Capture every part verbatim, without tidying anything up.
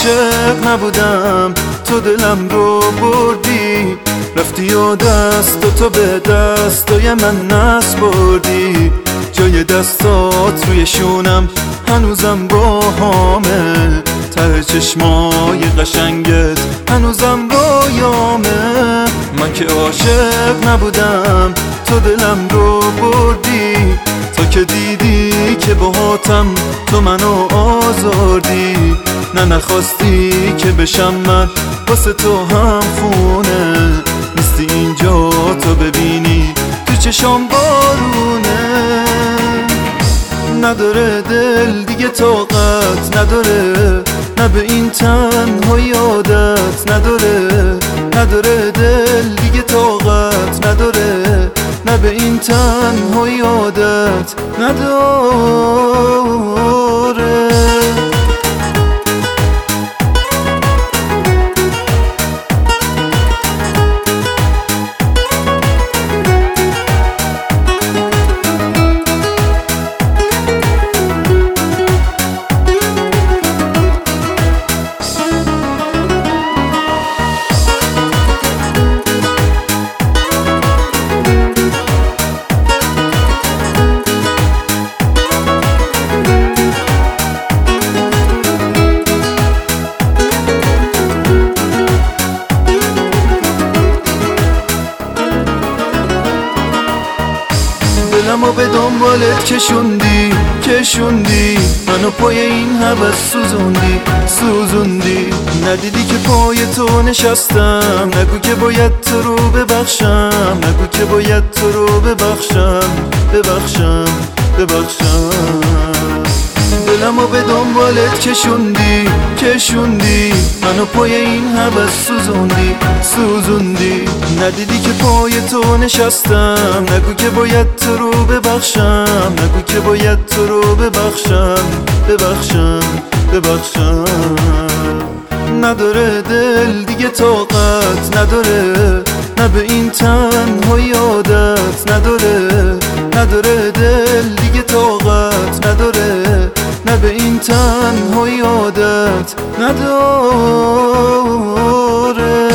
عاشق نبودم، تو دلم رو بردی، رفتی و دست و تو به دستای من نسپردی. جای دستات روی شونم هنوزم با همه، ته چشمای قشنگت هنوزم رویامه. من که عاشق نبودم، تو دلم رو بردی، تا که دیدی که باهاتم تو منو آزردی. نه نخواستی که بشم من واسه تو هم خونه، نیستی اینجا تو ببینی تو چشام بارونه. نداره دل دیگه طاقت نداره، نه به این تنهایی عادت نداره. نداره دل دیگه طاقت نداره، نه به این تنهایی عادت نداره. دلمو به دنبالت کشوندی کشوندی، منو پای این هوس سوزوندی سوزوندی. ندیدی که پای تو نشستم، نگو که باید تو رو ببخشم، نگو که باید تو رو ببخشم ببخشم ببخشم. دلمو به دنبالت کشوندی کشوندی، منو پای این هوس سوزوندی سوزوندی. ندیدی که پای تو نشستم، نگو که باید تو رو ببخشم، نگو که باید تو رو ببخشم ببخشم ببخشم. نداره دل دیگه طاقت نداره، نه به این تنهایی عادت نداره. نداره دل دیگه طاقت نداره، نه به این تنهایی عادت نداره.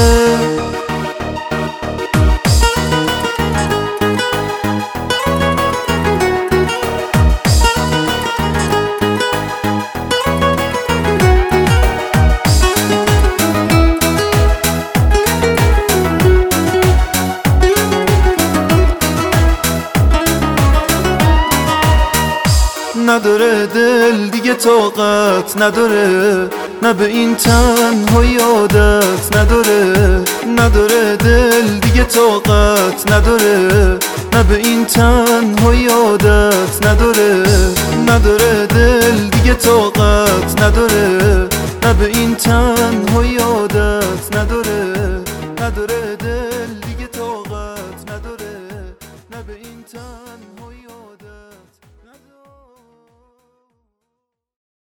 نداره دل دیگه طاقت نداره، نه به این تنهایی عادت نداره. نداره دل دیگه طاقت نداره، نه به این تنهایی عادت نداره. نداره دل دیگه طاقت نداره، نه به این تنهایی عادت نداره. نداره دل دیگه طاقت نداره، نه به این تنهایی